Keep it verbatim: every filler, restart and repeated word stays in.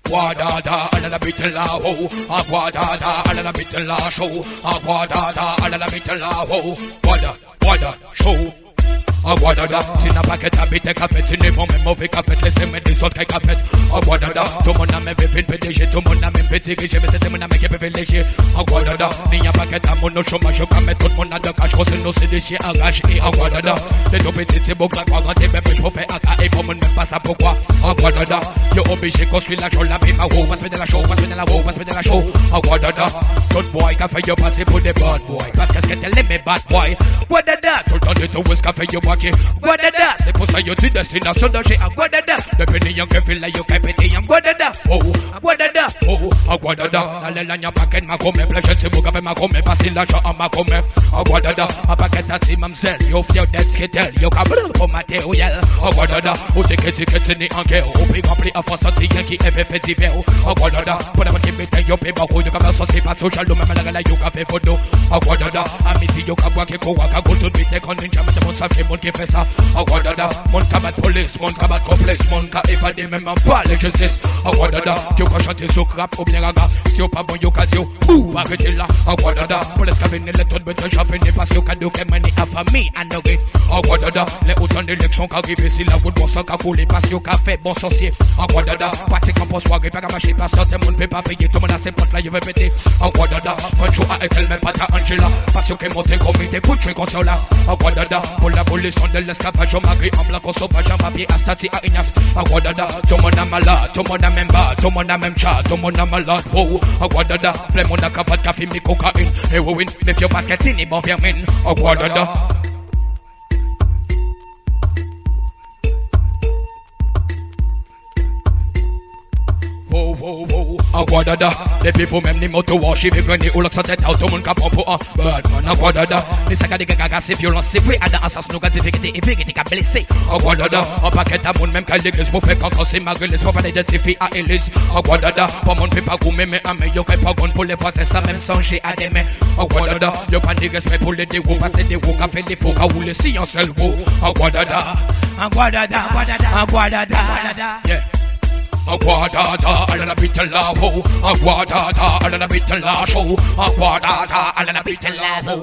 Aguadada, a little bit lao. Aguadada, a little bit la show. Aguadada, a little bit lao. Wada, wada, show. Aguadada, tina paquet habite café, tine bon même mauvais café, laissez-moi des autres cafés. Aguadada, tout mon âme est vivine P D G, tout mon âme est petit riche, mais c'est mon âme qui est privilégié. Aguadada, n'y a paquet à mon chômage, quand même tout mon âme de cash, c'est nous c'est des chiens arrachés. Et Aguadada, les tout petits c'est beau, grand grand grand, et même je refais A K, et pour mon même pas ça pourquoi. Aguadada, yo obligé construire la show, la vie ma roue, va se mettre de la show, va se mettre de la roue, va se mettre de la show. Aguadada, tout boy, qu'a fait yo passer pour des bad boy, parce que c'est qu'elle est mes bad boy. Aguadada, tout le temps de tout, est-ce qu'a fait yo Guadada, c'est pour ça yo tu destination de chez Aguadada. Depuis les young feel like yo capete en Guadada. Oh, Aguadada, oh, Aguadada. Allez la nya paquet ma come, pleasure c'est beau café ma come, passer l'argent à ma come. Aguadada, a paquet à si mamsel, yo fier d'être skitter, yo cabrel pour matériel. Aguadada, ou t'es que t'es que t'es né en guerre, ou puis rempli à force sorti qui est fait d'hiver. Aguadada, pour la bonne bête yo paie beaucoup de comme ça c'est pas social, même la la yo café photo. Aguadada, amisi yo kabwa ke ko waka go to bite kon ninja mais mon ça fait mon qui fait ça. Aguadada, mon cabat police, mon cabat complexe, mon cas évadé même en pas les justice. Aguadada, tu vas chanter sur crap ou bien gaga. Si on pas bon yo casio, ou arrêtez là. Aguadada, pour les cabines les tonnes de j'en fais pas sur cadeau que mani à famille à nourrir. Aguadada, les autant d'élections qu'arrivent si la route bon sang qu'a coulé pas sur café bon sorcier. Aguadada, parti quand pour soirée pas marcher pas sortir mon peut pas payer tout mon a ses potes là je vais péter. Aguadada, quand je avec elle même pas ta Angela, parce que monter comité pour tuer console là. Aguadada, pour la abolition de l'esclavage au Maghreb en blanc au sauvage en papier à Stati à Ignace. Aguadada, tout le monde a malade, tout le monde a même bas, tout le monde a même chat, tout le monde a malade. Oh, Aguadada, plein monde a café, café, mi cocaïne, héroïne, mais fio basket, ni bon vermine. Aguadada. Oh, oh, oh, Aguadada, depuis vous-même, ni moto wash, il veut venir ou l'autre sa tête, tout le monde capon pour un Batman. Aguadada, les sacs de gaga, c'est violent, c'est vrai, Adam, assas, nous, gars, vérité, et vérité, qu'a blessé. Aguadada, un paquet à monde, même qu'à l'église, pour faire quand c'est ma gueule, pour parler de ses filles à Élise. Aguadada, pas mon fait pas goûter, mais à mes yeux, pas bon pour les voir, c'est ça, même songer à des mains. Aguadada, y'a pas de respect pour les dérouts, passer des roues, qu'a fait des faux, qu'a roulé si un seul mot. Aguadada, Aguadada, Aguadada, Aguadada, yeah. Aguadada, a la bit la ho. Aguadada, a la bit la show. Aguadada, a la bit la ho.